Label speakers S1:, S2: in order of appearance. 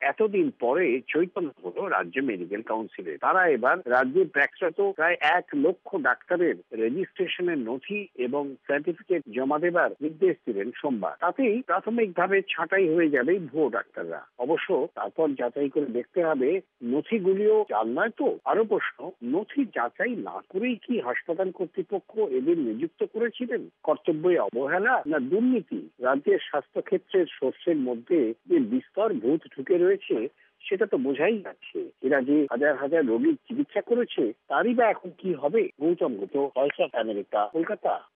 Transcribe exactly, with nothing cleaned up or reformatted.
S1: এতদিন পরে চৈতন্য হলো রাজ্য মেডিকেল কাউন্সিলে। তারা এবার রাজ্যে প্র্যাকটিসরত প্রায় এক লক্ষ ডাক্তারের রেজিস্ট্রেশনের নথি এবং সার্টিফিকেট জমা দেবার নির্দেশ দিলেন সোমবার। তাতেই প্রাথমিকভাবে ছাঁটাই হয়ে যাবে ভুয়ো ডাক্তাররা। অবশ্য তারপর যাচাই করে দেখতে হবে নথিগুলিও জাল নয় তো। আরো প্রশ্ন, নথি যাচাই না করেই কি হাসপাতাল কর্তৃপক্ষ এদের নিযুক্ত করেছিলেন? কর্তব্যে অবহেলা না দুর্নীতি? রাজ্যের স্বাস্থ্য ক্ষেত্রের শস্যের মধ্যে যে বিস্তর ভূত ঢুকে রয়েছে সেটা তো বোঝাই যাচ্ছে। এরা যে হাজার হাজার রোগীর চিকিৎসা করেছে তারই বা এখন কি হবে? Gautam Gupta, voice of America, Kolkata.